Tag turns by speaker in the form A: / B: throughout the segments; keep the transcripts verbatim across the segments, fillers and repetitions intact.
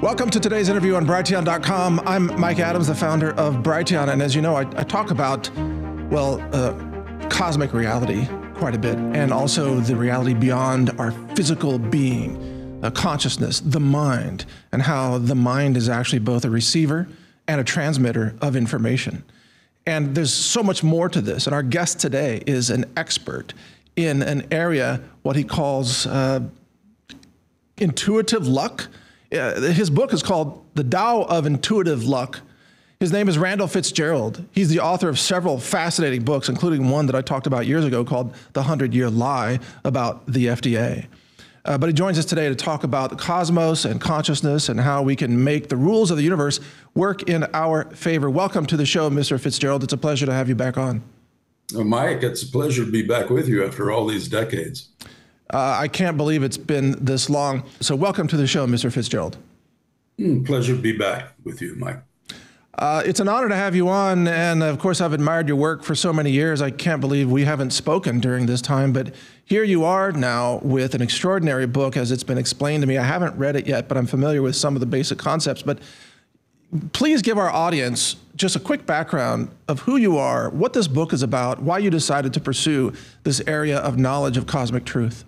A: Welcome to today's interview on Brighteon dot com. I'm Mike Adams, the founder of Brighteon, and as you know, I, I talk about, well, uh, cosmic reality quite a bit, and also the reality beyond our physical being, uh, consciousness, the mind, and how the mind is actually both a receiver and a transmitter of information. And there's so much more to this, and our guest today is an expert in an area, what he calls uh, intuitive luck. Uh, his book is called The Tao of Intuitive Luck. His name is Randall Fitzgerald. He's the author of several fascinating books, including one that I talked about years ago called The Hundred-Year Lie about the F D A. Uh, but he joins us today to talk about the cosmos and consciousness and how we can make the rules of the universe work in our favor. Welcome to the show, Mister Fitzgerald. It's a pleasure to have you back on.
B: Well, Mike, it's a pleasure to be back with you after all these decades.
A: Uh, I can't believe it's been this long. So welcome to the show, Mister Fitzgerald.
B: Mm, pleasure to be back with you, Mike.
A: Uh, it's an honor to have you on. And of course, I've admired your work for so many years. I can't believe we haven't spoken during this time. But here you are now with an extraordinary book, as it's been explained to me. I haven't read it yet, but I'm familiar with some of the basic concepts. But please give our audience just a quick background of who you are, what this book is about, why you decided to pursue this area of knowledge of cosmic truth.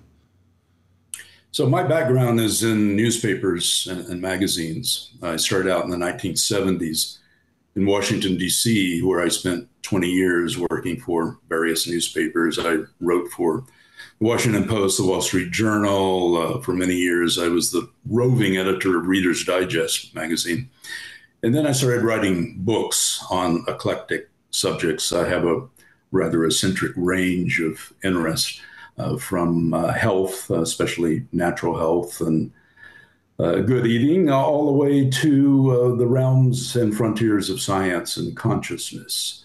B: So my background is in newspapers and, and magazines. I started out in the nineteen seventies in Washington, D C, where I spent twenty years working for various newspapers. I wrote for the Washington Post, the Wall Street Journal. Uh, for many years, I was the roving editor of Reader's Digest magazine. And then I started writing books on eclectic subjects. I have a rather eccentric range of interests. Uh, from uh, health, uh, especially natural health and uh, good eating, uh, all the way to uh, the realms and frontiers of science and consciousness.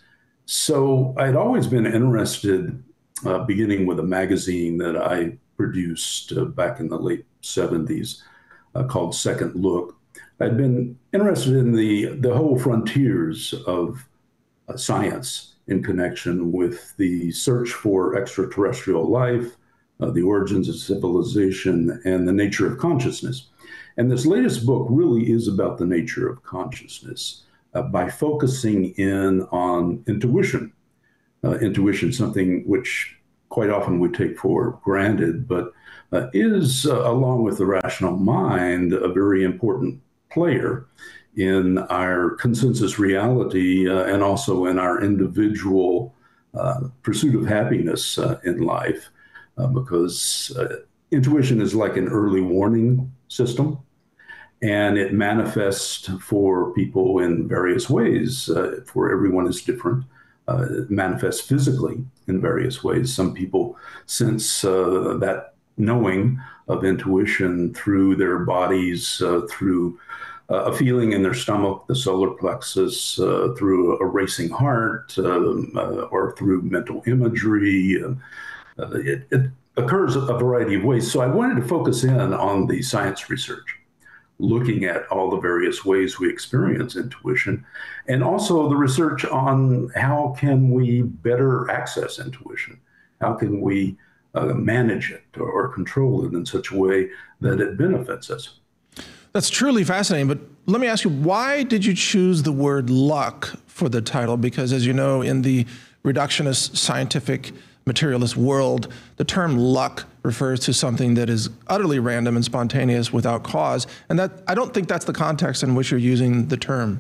B: So I'd always been interested, uh, beginning with a magazine that I produced uh, back in the late seventies uh, called Second Look. I'd been interested in the, the whole frontiers of uh, science in connection with the search for extraterrestrial life, uh, the origins of civilization, and the nature of consciousness. And this latest book really is about the nature of consciousness uh, by focusing in on intuition. Uh, intuition, something which quite often we take for granted, but uh, is, uh, along with the rational mind, a very important player in our consensus reality uh, and also in our individual uh, pursuit of happiness uh, in life, uh, because uh, intuition is like an early warning system, and it manifests for people in various ways. Uh, for everyone is different. Uh, it manifests physically in various ways. Some people sense uh, that knowing of intuition through their bodies, uh, through Uh, a feeling in their stomach, the solar plexus, uh, through a racing heart, um, uh, or through mental imagery. Uh, uh, it, it occurs a variety of ways. So I wanted to focus in on the science research, looking at all the various ways we experience intuition, and also the research on how can we better access intuition? How can we uh, manage it or, or control it in such a way that it benefits us?
A: That's truly fascinating, but let me ask you, why did you choose the word luck for the title? Because as you know, in the reductionist, scientific, materialist world, the term luck refers to something that is utterly random and spontaneous without cause. And that I don't think that's the context in which you're using the term.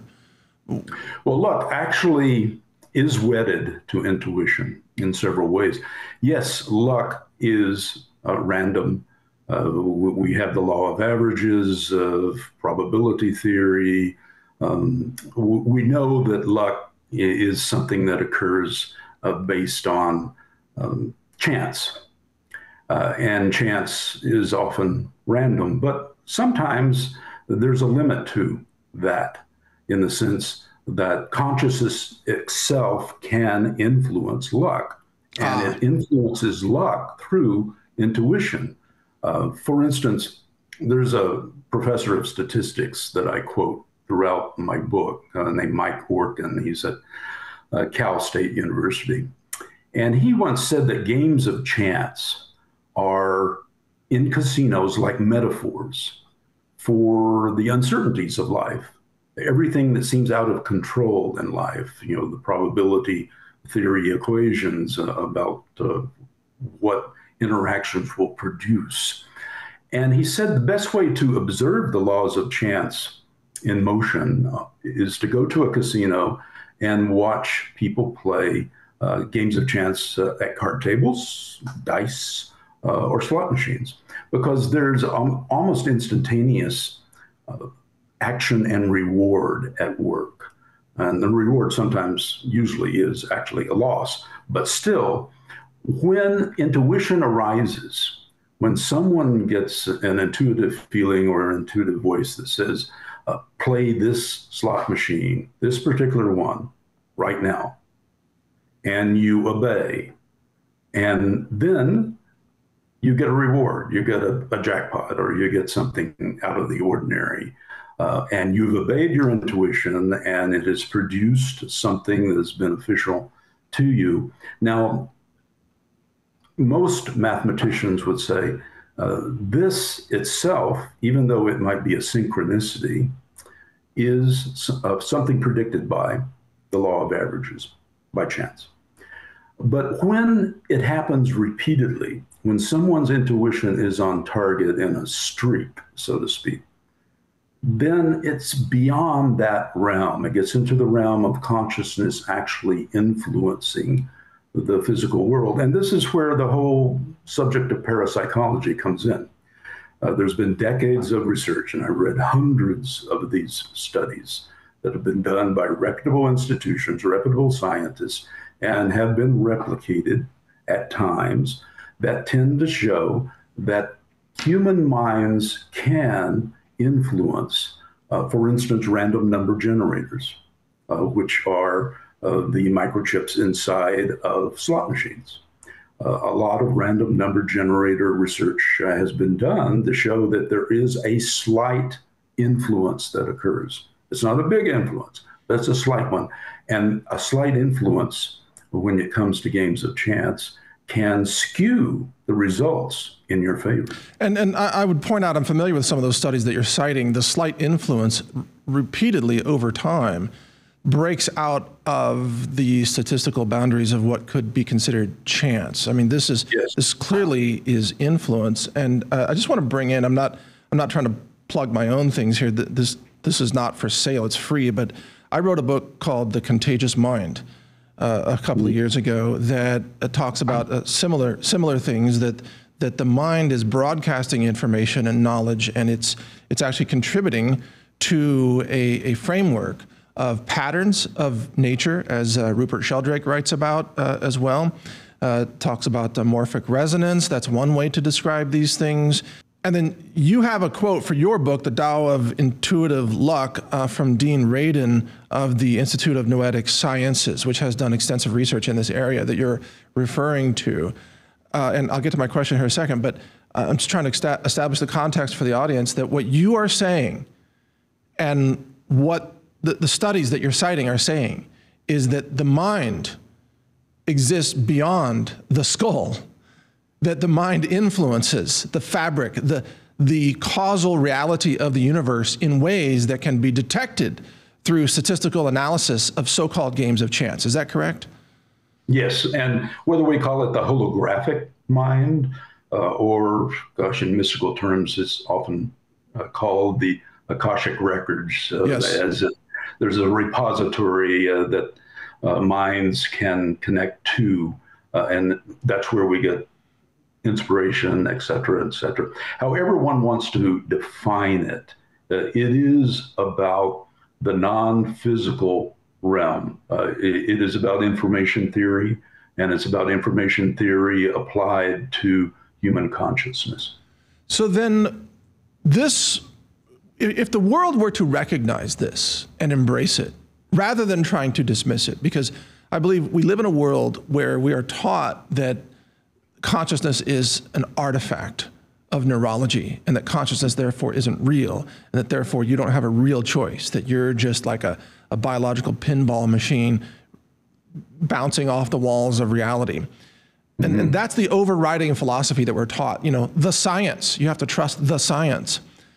B: Well, luck actually is wedded to intuition in several ways. Yes, luck is uh, random. Uh, we have the law of averages, of probability theory. Um, we know that luck is something that occurs uh, based on um, chance. Uh, and chance is often random, but sometimes there's a limit to that, in the sense that consciousness itself can influence luck, and ah. it influences luck through intuition. Uh, for instance, there's a professor of statistics that I quote throughout my book uh, named Mike Orkin. He's at uh, Cal State University. And he once said that games of chance are in casinos like metaphors for the uncertainties of life, everything that seems out of control in life, you know, the probability theory equations uh, about uh, what interactions will produce. And he said the best way to observe the laws of chance in motion uh, is to go to a casino and watch people play uh, games of chance uh, at card tables, dice, uh, or slot machines, because there's um, almost instantaneous uh, action and reward at work. And the reward sometimes usually is actually a loss. But still, when intuition arises, when someone gets an intuitive feeling or an intuitive voice that says, uh, play this slot machine, this particular one, right now, and you obey, and then you get a reward, you get a, a jackpot, or you get something out of the ordinary. Uh, and you've obeyed your intuition, and it has produced something that is beneficial to you. Now, most mathematicians would say uh, this itself, even though it might be a synchronicity, is uh, something predicted by the law of averages, by chance. But when it happens repeatedly, when someone's intuition is on target in a streak, so to speak, then it's beyond that realm. It gets into the realm of consciousness actually influencing the physical world. And this is where the whole subject of parapsychology comes in. Uh, there's been decades of research, and I've read hundreds of these studies that have been done by reputable institutions, reputable scientists, and have been replicated at times that tend to show that human minds can influence, uh, for instance, random number generators, uh, which are uh, the microchips inside of slot machines. Uh, a lot of random number generator research uh, has been done to show that there is a slight influence that occurs. It's not a big influence, but it's a slight one. And a slight influence, when it comes to games of chance, can skew the results in your favor.
A: And and I, I would point out, I'm familiar with some of those studies that you're citing. The slight influence repeatedly over time breaks out of the statistical boundaries of what could be considered chance. I mean, this is yes. this clearly is influence. And uh, I just want to bring in, I'm not I'm not trying to plug my own things here. This this is not for sale, it's free, but I wrote a book called The Contagious Mind Uh, a couple of years ago that uh, talks about uh, similar similar things, that that the mind is broadcasting information and knowledge, and it's it's actually contributing to a, a framework of patterns of nature, as uh, Rupert Sheldrake writes about uh, as well. Uh, talks about uh, morphic resonance. That's one way to describe these things. And then you have a quote for your book, The Tao of Intuitive Luck, uh, from Dean Radin of the Institute of Noetic Sciences, which has done extensive research in this area that you're referring to. Uh, and I'll get to my question here in a second, but uh, I'm just trying to esta- establish the context for the audience that what you are saying and what the, the studies that you're citing are saying is that the mind exists beyond the skull, that the mind influences the fabric, the, the causal reality of the universe in ways that can be detected through statistical analysis of so-called games of chance. Is that correct?
B: Yes, and whether we call it the holographic mind, uh, or, gosh, in mystical terms, it's often uh, called the Akashic Records, uh, yes. as a, there's a repository uh, that uh, minds can connect to, uh, and that's where we get inspiration, et cetera, et cetera. However one wants to define it, uh, it is about the non-physical realm. Uh, it, it is about information theory, and it's about information theory applied to human consciousness.
A: So then this, if the world were to recognize this and embrace it, rather than trying to dismiss it, because I believe we live in a world where we are taught that consciousness is an artifact of neurology, and that consciousness therefore isn't real, and that therefore you don't have a real choice, that you're just like a, a biological pinball machine bouncing off the walls of reality. Mm-hmm. And, and that's the overriding philosophy that we're taught. You know, the science, you have to trust the science.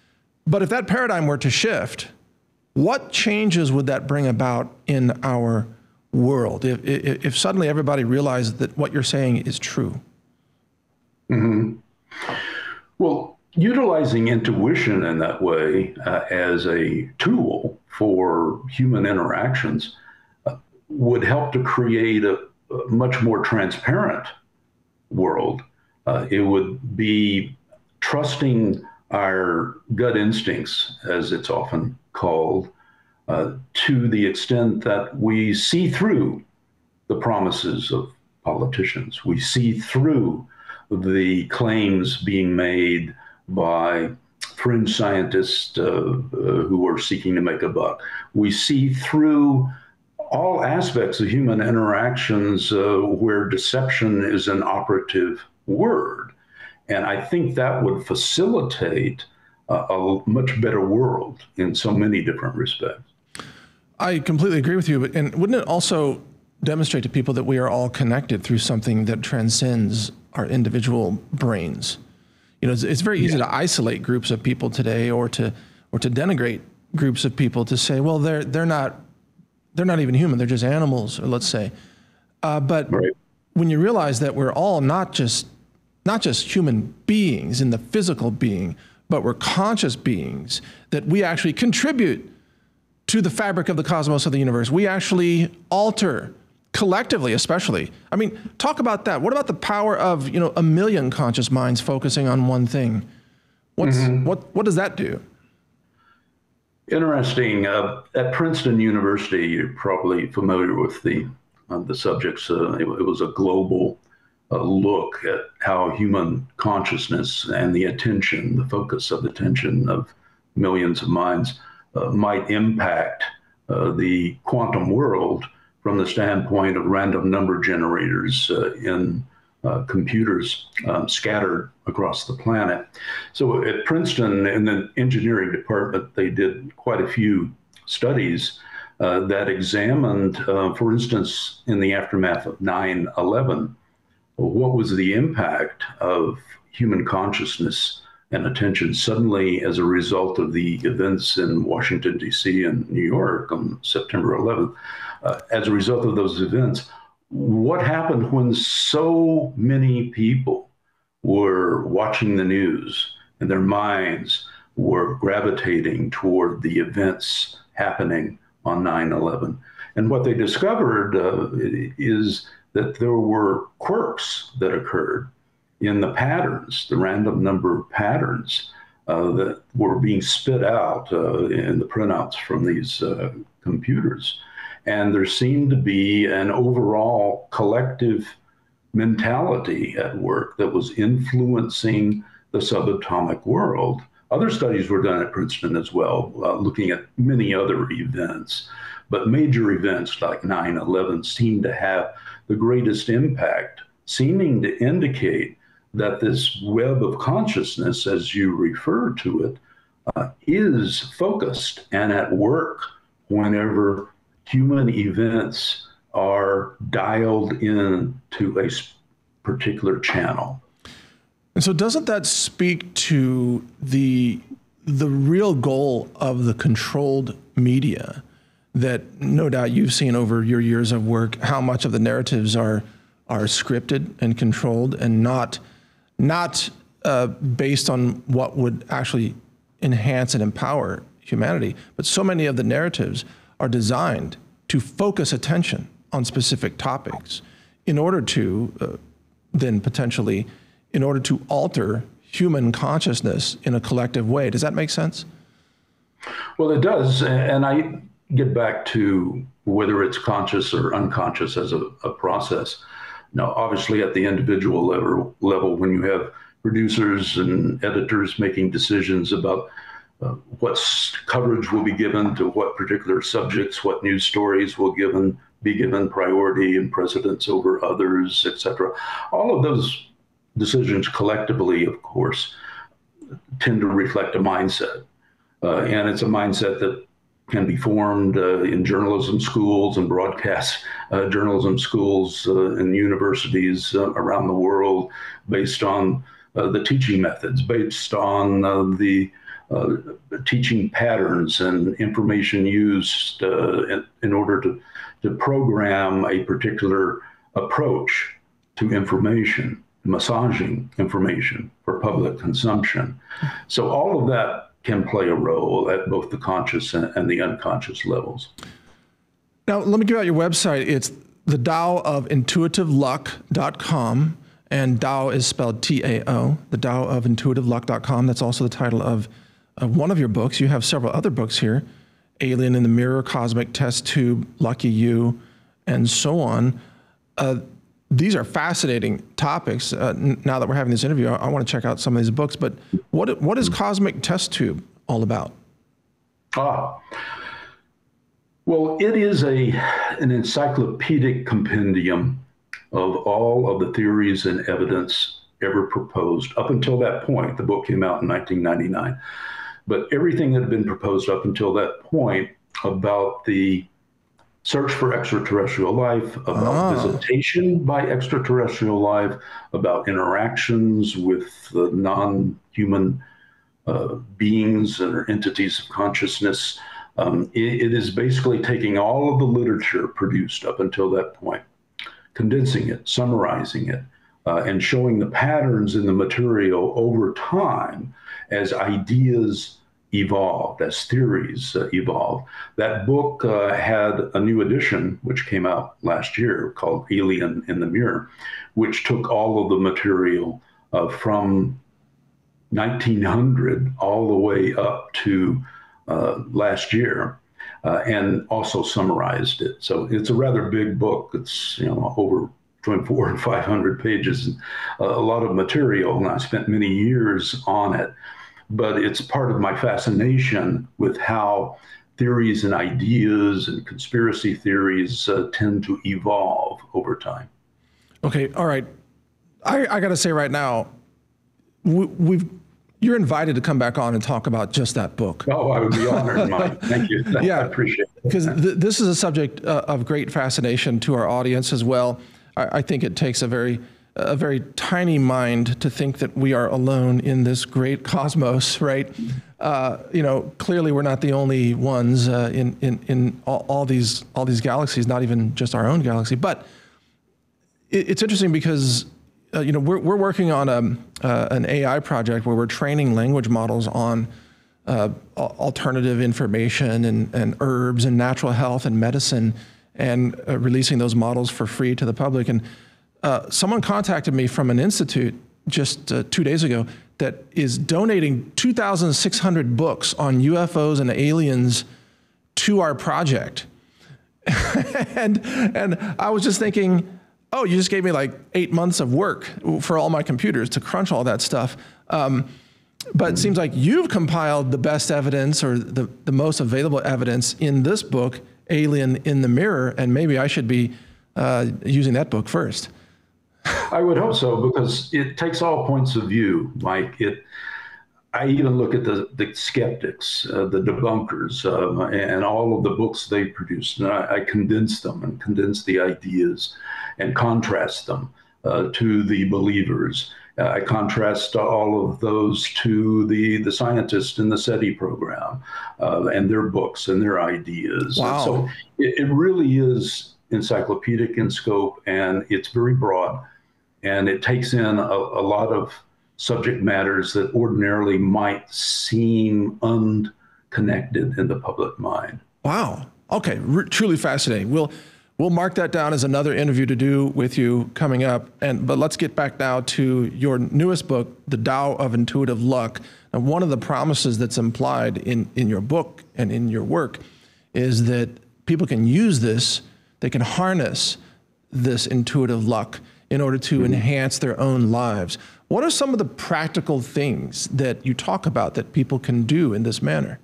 A: But if that paradigm were to shift, what changes would that bring about in our world if, if, if suddenly everybody realized that what you're saying is true?
B: Mm-hmm. Well, utilizing intuition in that way uh, as a tool for human interactions uh, would help to create a, a much more transparent world. Uh, it would be trusting our gut instincts, as it's often called, uh, to the extent that we see through the promises of politicians. We see through the claims being made by fringe scientists uh, uh, who are seeking to make a buck. We see through all aspects of human interactions uh, where deception is an operative word. And I think that would facilitate uh, a much better world in so many different respects.
A: I completely agree with you. But, and wouldn't it also demonstrate to people that we are all connected through something that transcends our individual brains? You know, it's, it's very easy yeah. to isolate groups of people today, or to or to denigrate groups of people, to say, well, they're they're not they're not even human, they're just animals, or let's say. Uh, but right. when you realize that we're all not just not just human beings in the physical being, but we're conscious beings, that we actually contribute to the fabric of the cosmos, of the universe. We actually alter collectively, especially. I mean, talk about that. What about the power of, you know, a million conscious minds focusing on one thing? What's, mm-hmm. what, what does that do?
B: Interesting. Uh, at Princeton University, you're probably familiar with the, uh, the subjects. Uh, it, it was a global uh, look at how human consciousness and the attention, the focus of attention of millions of minds uh, might impact uh, the quantum world from the standpoint of random number generators uh, in uh, computers um, scattered across the planet. So at Princeton, in the engineering department, they did quite a few studies uh, that examined, uh, for instance, in the aftermath of nine eleven, what was the impact of human consciousness and attention suddenly as a result of the events in Washington, D C and New York on September eleventh. Uh, as a result of those events, what happened when so many people were watching the news and their minds were gravitating toward the events happening on nine eleven? And what they discovered uh, is that there were quirks that occurred in the patterns, the random number patterns uh, that were being spit out uh, in the printouts from these uh, computers. And there seemed to be an overall collective mentality at work that was influencing the subatomic world. Other studies were done at Princeton as well, uh, looking at many other events. But major events like nine eleven seemed to have the greatest impact, seeming to indicate that this web of consciousness, as you refer to it, uh, is focused and at work whenever human events are dialed in to a particular channel.
A: And so doesn't that speak to the, the real goal of the controlled media that no doubt you've seen over your years of work, how much of the narratives are, are scripted and controlled and not not uh, based on what would actually enhance and empower humanity, but so many of the narratives are designed to focus attention on specific topics in order to uh, then potentially, in order to alter human consciousness in a collective way. Does that make sense?
B: Well, it does. And I get back to whether it's conscious or unconscious as a, a process. Now, obviously, at the individual level, level, when you have producers and editors making decisions about uh, what coverage will be given to what particular subjects, what news stories will given be given priority and precedence over others, et cetera, all of those decisions collectively, of course, tend to reflect a mindset. Uh, and it's a mindset that can be formed uh, in journalism schools and broadcast uh, journalism schools uh, and universities uh, around the world based on uh, the teaching methods, based on uh, the uh, teaching patterns and information used uh, in, in order to, to program a particular approach to information, massaging information for public consumption. So all of that can play a role at both the conscious and, and the unconscious levels.
A: Now, let me give out your website. It's the Tao of Intuitive Luck dot com, and Tao is spelled T A O, the Tao of Intuitive Luck dot com. That's also the title of, of one of your books. You have several other books here, Alien in the Mirror, Cosmic Test Tube, Lucky You, and so on. Uh, these are fascinating topics. Uh, n- now that we're having this interview, I, I want to check out some of these books, but what what is Cosmic Test Tube all about?
B: Ah, well, it is a an encyclopedic compendium of all of the theories and evidence ever proposed up until that point. The book came out in nineteen ninety-nine. But everything that had been proposed up until that point about the search for extraterrestrial life, about ah. visitation by extraterrestrial life, about interactions with uh, non-human uh, beings or entities of consciousness. Um, it, it is basically taking all of the literature produced up until that point, condensing it, summarizing it, uh, and showing the patterns in the material over time as ideas evolved, as theories uh, evolved. That book uh, had a new edition, which came out last year, called Alien in the Mirror, which took all of the material uh, from nineteen hundred all the way up to uh, last year, uh, and also summarized it. So it's a rather big book. It's, you know, over between four and five hundred pages, and a lot of material, and I spent many years on it. But it's part of my fascination with how theories and ideas and conspiracy theories uh, tend to evolve over time.
A: Okay, all right. I, I got to say right now, we, we've you're invited to come back on and talk about just that book.
B: Oh, I would be honored, Mike. Thank you.
A: Yeah,
B: I appreciate it.
A: Because th- this is a subject uh, of great fascination to our audience as well. I, I think it takes a very a very tiny mind to think that we are alone in this great cosmos, right? Uh, you know, clearly we're not the only ones uh, in in in all, all these all these galaxies, not even just our own galaxy. But it, it's interesting because uh, you know we're we're working on a uh, an A I project where we're training language models on uh, alternative information and and herbs and natural health and medicine, and uh, releasing those models for free to the public. And Uh, someone contacted me from an institute just uh, two days ago that is donating two thousand six hundred books on U F Os and aliens to our project. and and I was just thinking, oh, you just gave me like eight months of work for all my computers to crunch all that stuff. Um, but it seems like you've compiled the best evidence or the, the most available evidence in this book, Alien in the Mirror, and maybe I should be uh, using that book first.
B: I would hope so, because it takes all points of view, Mike. It, I even look at the, the skeptics, uh, the debunkers, uh, and all of the books they produced, and I, I condense them and condense the ideas and contrast them uh, to the believers. Uh, I contrast all of those to the, the scientists in the SETI program uh, and their books and their ideas.
A: Wow.
B: And so it, it really is encyclopedic in scope, and it's very broad. And it takes in a, a lot of subject matters that ordinarily might seem unconnected in the public mind.
A: Wow. Okay. R- truly fascinating. We'll we'll mark that down as another interview to do with you coming up. And but let's get back now to your newest book, The Tao of Intuitive Luck. And one of the promises that's implied in in your book and in your work is that people can use this, they can harness this intuitive luck in order to mm-hmm. enhance their own lives. What are some of the practical things that you talk about that people can do in this manner?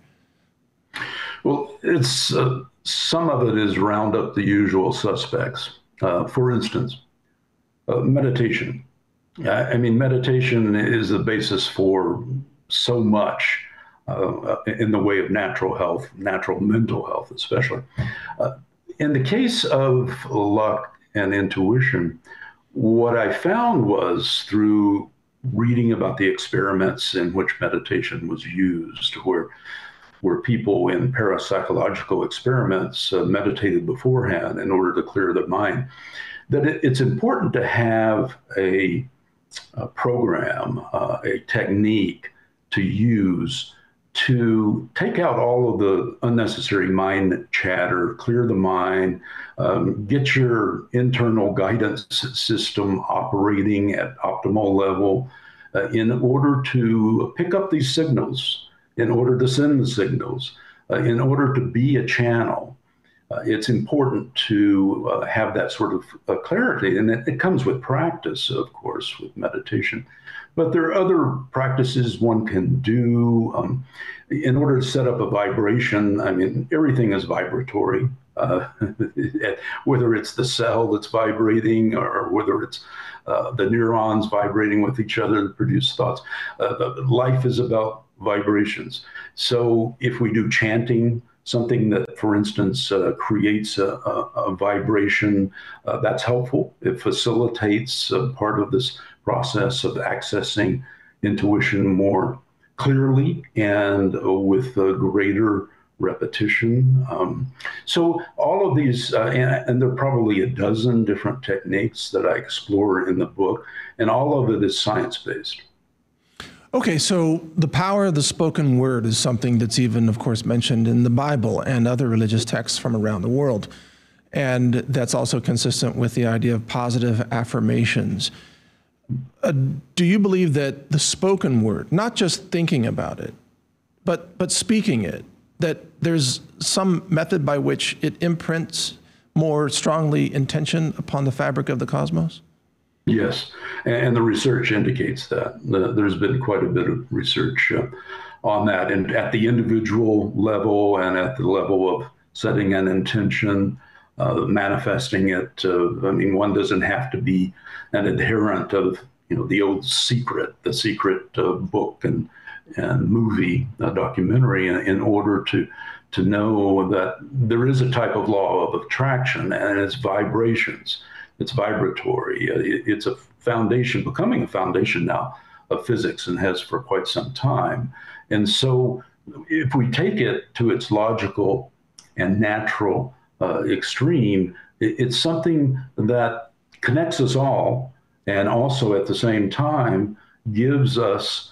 B: Well, it's uh, some of it is round up the usual suspects. Uh, for instance, uh, meditation. I, I mean, meditation is the basis for so much uh, in the way of natural health, natural mental health especially. Uh, in the case of luck and intuition, what I found was through reading about the experiments in which meditation was used, where where people in parapsychological experiments uh, meditated beforehand in order to clear their mind, that it, it's important to have a, a program, uh, a technique to use to take out all of the unnecessary mind chatter, clear the mind, um, get your internal guidance system operating at optimal level uh, in order to pick up these signals, in order to send the signals, uh, in order to be a channel. Uh, it's important to uh, have that sort of uh, clarity, and it, it comes with practice, of course, with meditation. But there are other practices one can do um, in order to set up a vibration. I mean, everything is vibratory, uh, whether it's the cell that's vibrating or whether it's uh, the neurons vibrating with each other to produce thoughts. Uh, life is about vibrations. So if we do chanting, something that, for instance, uh, creates a, a, a vibration, uh, that's helpful. It facilitates uh, part of this process of accessing intuition more clearly and uh, with a greater repetition. Um, so all of these, uh, and, and there are probably a dozen different techniques that I explore in the book, and all of it is science-based.
A: Okay, so the power of the spoken word is something that's even, of course, mentioned in the Bible and other religious texts from around the world. And that's also consistent with the idea of positive affirmations. Uh, do you believe that the spoken word, not just thinking about it, but but speaking it, that there's some method by which it imprints more strongly intention upon the fabric of the cosmos?
B: Yes, and the research indicates that. There's been quite a bit of research uh, on that, and at the individual level and at the level of setting an intention, uh, manifesting it. Uh, I mean, one doesn't have to be an adherent of, you know, the old Secret, the Secret uh, book and and movie, uh, documentary, in, in order to to know that there is a type of law of attraction, and it's vibrations. It's vibratory. Uh, it, it's a foundation, becoming a foundation now of physics, and has for quite some time. And so if we take it to its logical and natural uh, extreme, it, it's something that connects us all, and also at the same time gives us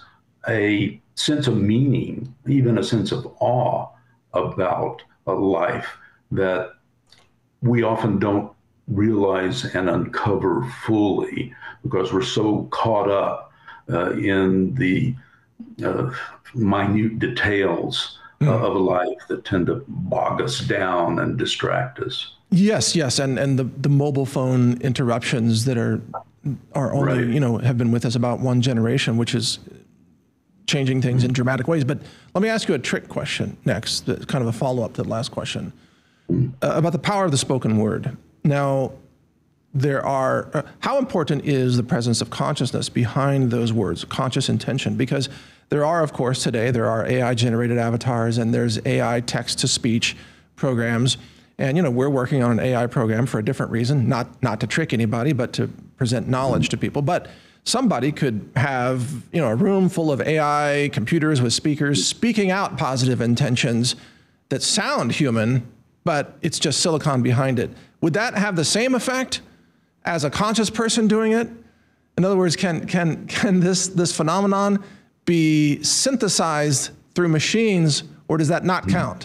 B: a sense of meaning, even a sense of awe about a life that we often don't realize and uncover fully, because we're so caught up uh, in the uh, minute details uh, mm. of life that tend to bog us down and distract us.
A: Yes, yes, and and the, the mobile phone interruptions that are are only, right. you know, have been with us about one generation, which is changing things mm. in dramatic ways. But let me ask you a trick question next, kind of a follow-up to the last question, mm. uh, about the power of the spoken word. Now, there are, uh, how important is the presence of consciousness behind those words, conscious intention? Because there are, of course, today, there are A I-generated avatars, and there's A I text-to-speech programs. And, you know, we're working on an A I program for a different reason, not, not to trick anybody, but to present knowledge to people. But somebody could have, you know, a room full of A I computers with speakers speaking out positive intentions that sound human, but it's just silicon behind it. Would that have the same effect as a conscious person doing it? In other words, can can can this this phenomenon be synthesized through machines, or does that not count?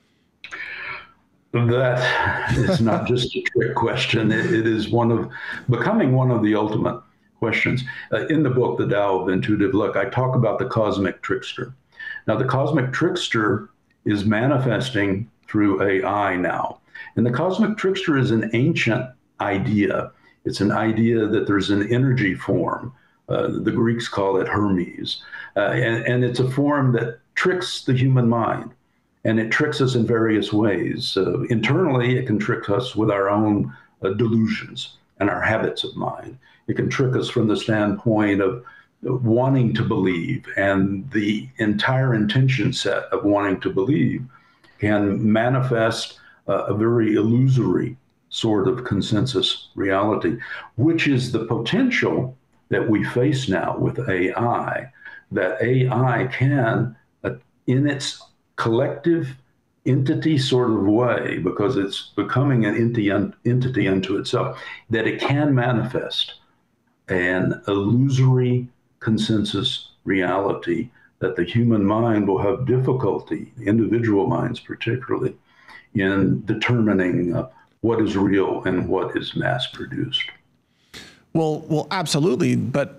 B: That is not just a trick question. It, it is one of becoming one of the ultimate questions. Uh, in the book, The Tao of Intuitive Luck, I talk about the cosmic trickster. Now, the cosmic trickster is manifesting through A I now. And the cosmic trickster is an ancient idea. It's an idea that there's an energy form. Uh, the Greeks call it Hermes. Uh, and, and it's a form that tricks the human mind. And it tricks us in various ways. Uh, internally, it can trick us with our own uh, delusions and our habits of mind. It can trick us from the standpoint of wanting to believe, and the entire intention set of wanting to believe can manifest uh, a very illusory sort of consensus reality, which is the potential that we face now with A I, that A I can, uh, in its collective entity sort of way, because it's becoming an entity, entity unto itself, that it can manifest an illusory consensus reality that the human mind will have difficulty, individual minds particularly, in determining uh, what is real and what is mass produced.
A: Well, well, absolutely. But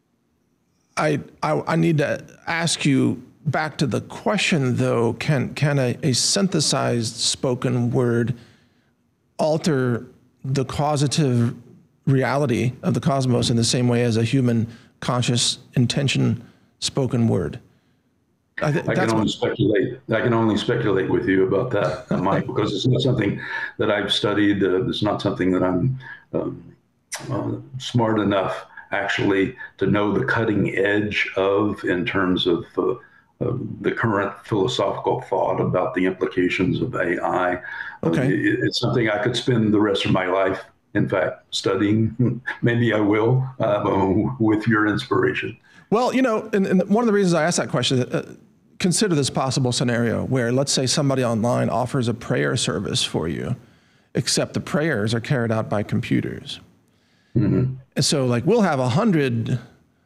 A: I, I, I need to ask you back to the question, though. Can can a, a synthesized spoken word alter the causative reality of the cosmos in the same way as a human conscious intention spoken word? I, th-
B: I can only speculate. I can only speculate with you about that, Mike, because it's not something that I've studied. Uh, it's not something that I'm um, uh, smart enough actually to know the cutting edge of in terms of uh, uh, the current philosophical thought about the implications of A I.
A: Okay.
B: Uh, it, it's something I could spend the rest of my life, in fact, studying. Maybe I will, uh, with your inspiration.
A: Well, you know, and, and one of the reasons I asked that question, uh, consider this possible scenario where, let's say, somebody online offers a prayer service for you, except the prayers are carried out by computers. Mm-hmm. And so, like, we'll have a hundred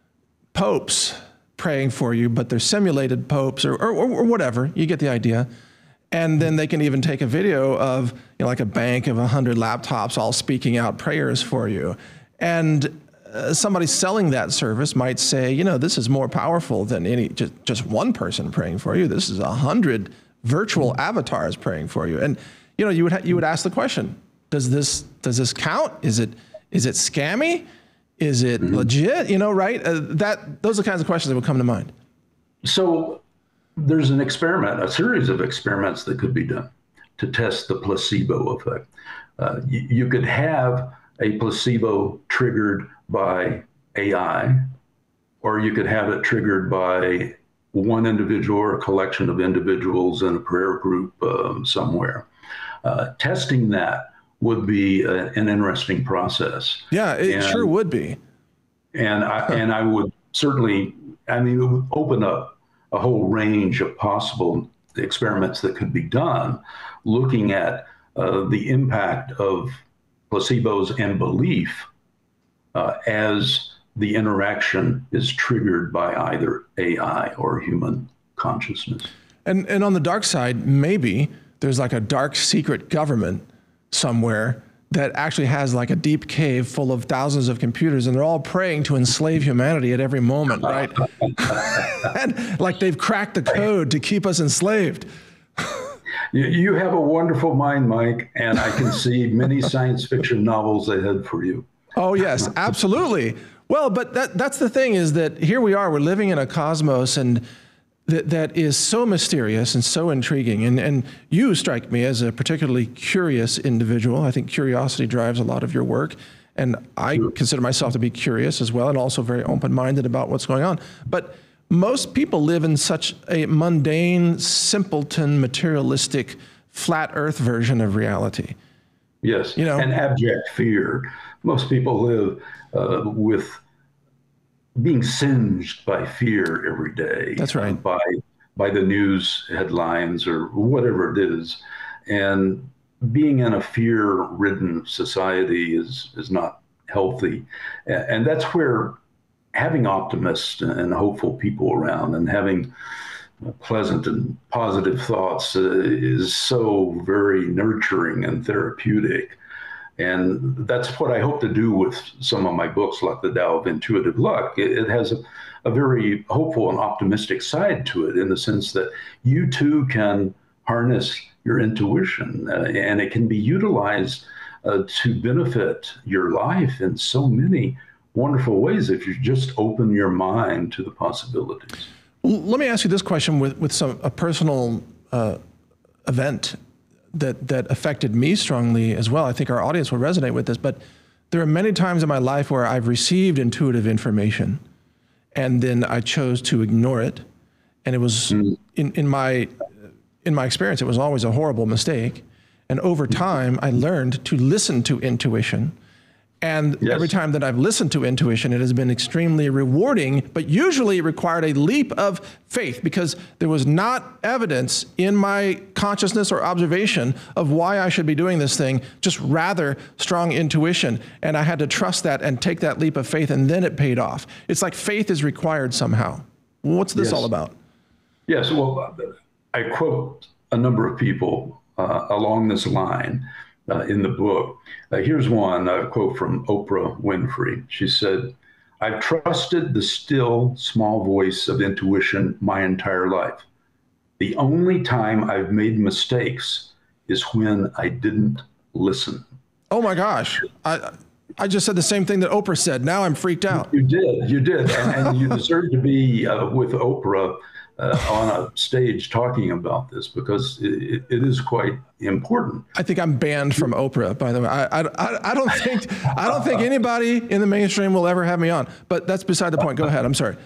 A: popes praying for you, but they're simulated popes or, or, or whatever. You get the idea. And then they can even take a video of, you know, like a bank of a hundred laptops all speaking out prayers for you. And Uh, somebody selling that service might say, you know, this is more powerful than any just, just one person praying for you. This is a hundred virtual avatars praying for you. And you know, you would ha- you would ask the question: Does this does this count? Is it is it scammy? Is it mm-hmm. legit? You know, right? Uh, that those are the kinds of questions that would come to mind.
B: So there's an experiment, a series of experiments that could be done to test the placebo effect. Uh, you, you could have a placebo triggered by A I, or you could have it triggered by one individual or a collection of individuals in a prayer group um, somewhere. Uh, testing that would be a, an interesting process.
A: Yeah, it and, sure would be.
B: And I, and I would certainly, I mean, it would open up a whole range of possible experiments that could be done, looking at uh, the impact of placebos and belief uh, as the interaction is triggered by either A I or human consciousness.
A: And and on the dark side, maybe there's like a dark secret government somewhere that actually has like a deep cave full of thousands of computers, and they're all praying to enslave humanity at every moment, right? And like they've cracked the code to keep us enslaved.
B: You have a wonderful mind, Mike, and I can see many science fiction novels ahead for you.
A: Oh, yes, absolutely. Well, but that that's the thing, is that here we are, we're living in a cosmos and that that is so mysterious and so intriguing. And, and you strike me as a particularly curious individual. I think curiosity drives a lot of your work. And I sure. consider myself to be curious as well, and also very open-minded about what's going on. But most people live in such a mundane, simpleton, materialistic, flat earth version of reality.
B: Yes,
A: you know,
B: and abject fear. Most people live uh, with being singed by fear every day.
A: That's right.
B: Uh, by by the news headlines or whatever it is. And being in a fear-ridden society is, is not healthy. And, and that's where having optimists and hopeful people around and having pleasant and positive thoughts uh, is so very nurturing and therapeutic. And that's what I hope to do with some of my books, like The Tao of Intuitive Luck. It, it has a, a very hopeful and optimistic side to it, in the sense that you too can harness your intuition, uh, and it can be utilized uh, to benefit your life in so many wonderful ways if you just open your mind to the possibilities.
A: Let me ask you this question with, with some a personal uh, event that that affected me strongly as well. I think our audience will resonate with this, but there are many times in my life where I've received intuitive information and then I chose to ignore it. And it was, mm. in, in my in my experience, it was always a horrible mistake. And over time, I learned to listen to intuition And
B: Yes.
A: every time that I've listened to intuition, it has been extremely rewarding, but usually it required a leap of faith because there was not evidence in my consciousness or observation of why I should be doing this thing, just rather strong intuition. And I had to trust that and take that leap of faith, and then it paid off. It's like faith is required somehow. What's this
B: Yes.
A: all about?
B: Yes, well, I quote a number of people uh, along this line uh, in the book. Uh, here's one, a quote from Oprah Winfrey. She said, "I've trusted the still, small voice of intuition my entire life. The only time I've made mistakes is when I didn't listen."
A: Oh my gosh. I, I just said the same thing that Oprah said. Now I'm freaked out.
B: You did, you did. And, and you deserve to be uh, with Oprah uh, on a stage talking about this because it, it is quite important.
A: I think I'm banned from Oprah, by the way. I, I, I don't think I don't think anybody in the mainstream will ever have me on, but that's beside the point. Go ahead. I'm sorry.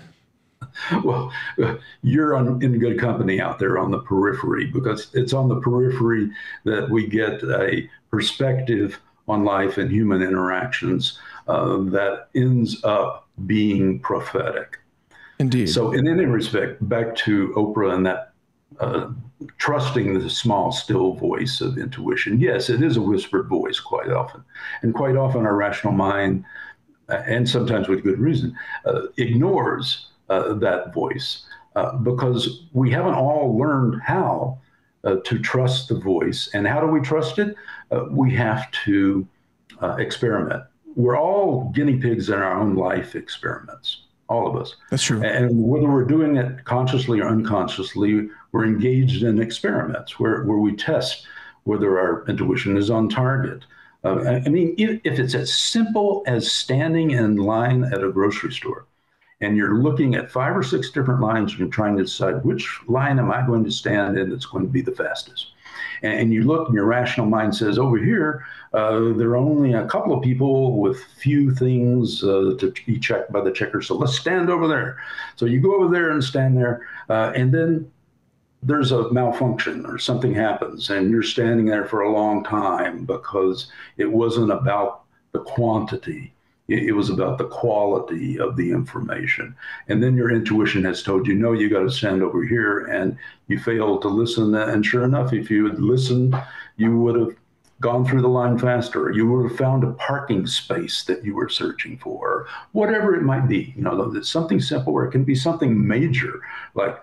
B: Well, you're on, in good company out there on the periphery because it's on the periphery that we get a perspective on life and human interactions uh, that ends up being prophetic.
A: Indeed.
B: So in any respect, back to Oprah and that uh, trusting the small, still voice of intuition. Yes, it is a whispered voice quite often. And quite often our rational mind, uh, and sometimes with good reason, uh, ignores uh, that voice uh, because we haven't all learned how uh, to trust the voice. And how do we trust it? Uh, we have to uh, experiment. We're all guinea pigs in our own life experiments. All of us.
A: That's true.
B: And whether we're doing it consciously or unconsciously, we're engaged in experiments where, where we test whether our intuition is on target. Uh, I mean, if, if it's as simple as standing in line at a grocery store and you're looking at five or six different lines and you're trying to decide which line am I going to stand in that's going to be the fastest. And you look and your rational mind says, over here, uh, there are only a couple of people with few things uh, to be checked by the checker. So let's stand over there. So you go over there and stand there. Uh, and then there's a malfunction or something happens. And you're standing there for a long time because it wasn't about the quantity. It was about the quality of the information. And then your intuition has told you, no, you got to stand over here, and you failed to listen. And sure enough, if you had listened, you would have gone through the line faster. You would have found a parking space that you were searching for, whatever it might be. You know, it's something simple, or it can be something major, like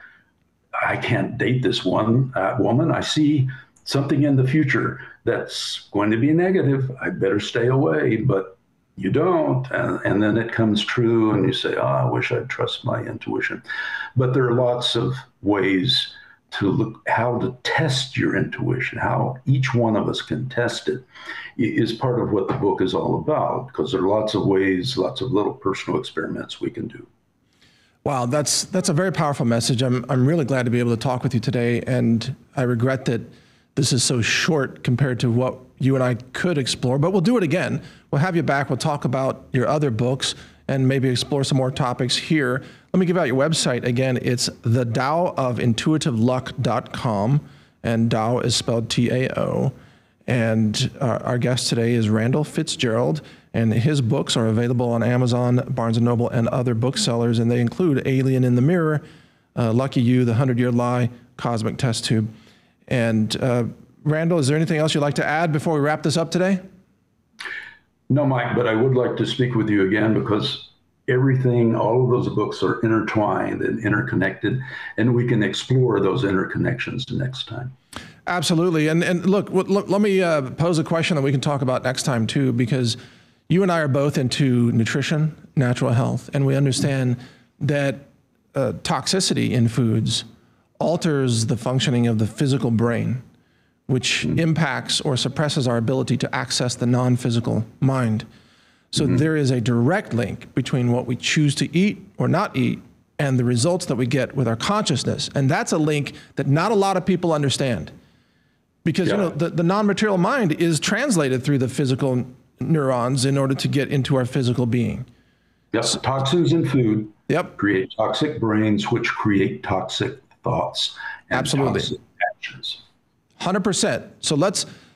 B: I can't date this one uh, woman. I see something in the future that's going to be negative. I better stay away. But you don't, and, and then it comes true, and you say, oh, I wish I'd trust my intuition. But there are lots of ways to look how to test your intuition, how each one of us can test it is part of what the book is all about, because there are lots of ways, lots of little personal experiments we can do.
A: Wow, that's that's a very powerful message. I'm I'm really glad to be able to talk with you today, and I regret that this is so short compared to what you and I could explore, but we'll do it again. We'll have you back. We'll talk about your other books and maybe explore some more topics here. Let me give out your website again. It's the Tao of Intuitive Luck dot com, and Tao is spelled T A O. And our, our guest today is Randall Fitzgerald, and his books are available on Amazon, Barnes and Noble, and other booksellers, and they include Alien in the Mirror, uh, Lucky You, The Hundred Year Lie, Cosmic Test Tube. And uh, Randall, is there anything else you'd like to add before we wrap this up today?
B: No, Mike, but I would like to speak with you again because everything, all of those books are intertwined and interconnected, and we can explore those interconnections next time. Absolutely.
A: And and look, look let me uh, pose a question that we can talk about next time too, because you and I are both into nutrition, natural health, and we understand that uh, toxicity in foods alters the functioning of the physical brain, which mm-hmm. impacts or suppresses our ability to access the non-physical mind. So mm-hmm. there is a direct link between what we choose to eat or not eat and the results that we get with our consciousness. And that's a link that not a lot of people understand. Because yeah. you know the, the non-material mind is translated through the physical neurons in order to get into our physical being.
B: Yep. So, toxins in food
A: yep.
B: create toxic brains, which create toxic thoughts and
A: Absolutely.
B: toxic actions.
A: one hundred percent. So let's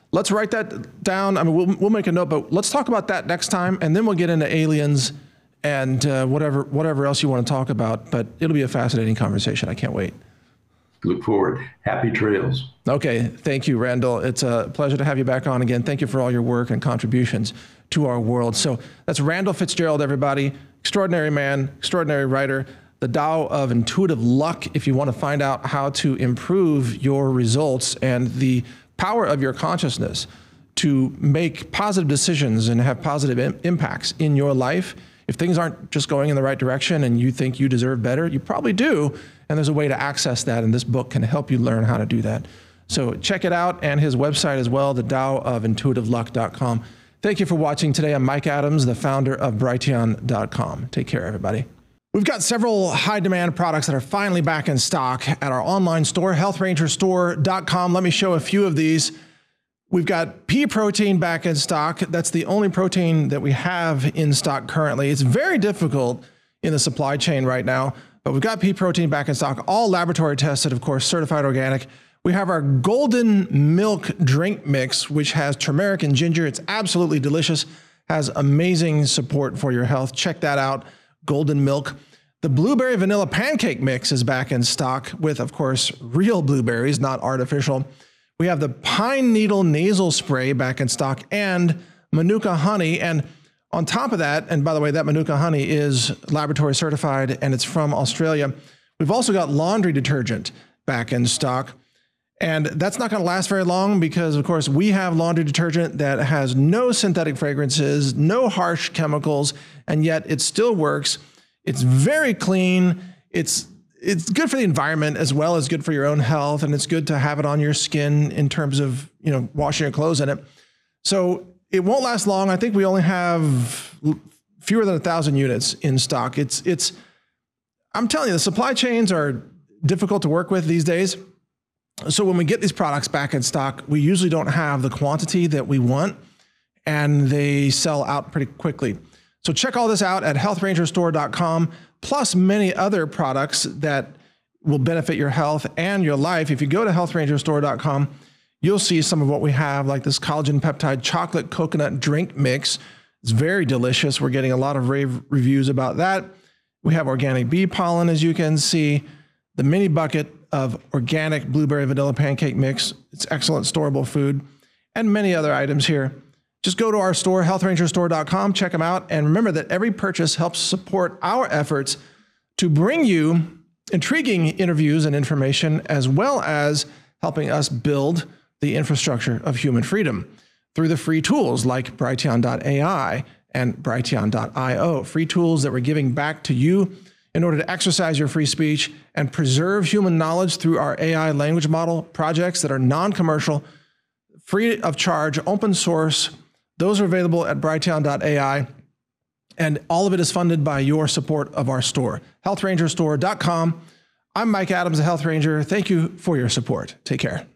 A: let's write that down. I mean, we'll, we'll make a note, but let's talk about that next time, and then we'll get into aliens and uh, whatever whatever else you want to talk about. But it'll be a fascinating conversation. I can't wait.
B: Look forward. Happy trails.
A: Okay. Thank you, Randall. It's a pleasure to have you back on again. Thank you for all your work and contributions to our world. So that's Randall Fitzgerald, everybody. Extraordinary man, extraordinary writer. The Tao of Intuitive Luck, if you want to find out how to improve your results and the power of your consciousness to make positive decisions and have positive im- impacts in your life. If things aren't just going in the right direction and you think you deserve better, you probably do. And there's a way to access that, and this book can help you learn how to do that. So check it out, and his website as well, the Tao of Intuitive Luck dot com. Thank you for watching today. I'm Mike Adams, the founder of Brighteon dot com. Take care, everybody. We've got several high-demand products that are finally back in stock at our online store, health ranger store dot com. Let me show a few of these. We've got pea protein back in stock. That's the only protein that we have in stock currently. It's very difficult in the supply chain right now, but we've got pea protein back in stock, all laboratory tested, of course, certified organic. We have our golden milk drink mix, which has turmeric and ginger. It's absolutely delicious, has amazing support for your health. Check that out, golden milk. The blueberry vanilla pancake mix is back in stock with, of course, real blueberries, not artificial. We have the pine needle nasal spray back in stock and Manuka honey. And on top of that, and by the way, that Manuka honey is laboratory certified and it's from Australia. We've also got laundry detergent back in stock. And that's not going to last very long because, of course, we have laundry detergent that has no synthetic fragrances, no harsh chemicals, and yet it still works. It's very clean. It's it's good for the environment as well as good for your own health, and it's good to have it on your skin in terms of, you know, washing your clothes in it. So it won't last long. I think we only have fewer than a thousand units in stock. It's it's. I'm telling you, the supply chains are difficult to work with these days. So when we get these products back in stock, we usually don't have the quantity that we want, and they sell out pretty quickly. So check all this out at health ranger store dot com, plus many other products that will benefit your health and your life. If you go to health ranger store dot com, you'll see some of what we have, like this collagen peptide chocolate coconut drink mix. It's very delicious. We're getting a lot of rave reviews about that. We have organic bee pollen, as you can see, the mini bucket of organic blueberry vanilla pancake mix. It's excellent storable food, and many other items here. Just go to our store, health ranger store dot com, check them out, and remember that every purchase helps support our efforts to bring you intriguing interviews and information, as well as helping us build the infrastructure of human freedom through the free tools like Brighteon dot A I and Brighteon dot I O, free tools that we're giving back to you in order to exercise your free speech and preserve human knowledge through our A I language model projects that are non-commercial, free of charge, open source. Those are available at Brighteon dot A I, and all of it is funded by your support of our store, health ranger store dot com. I'm Mike Adams, the Health Ranger. Thank you for your support. Take care.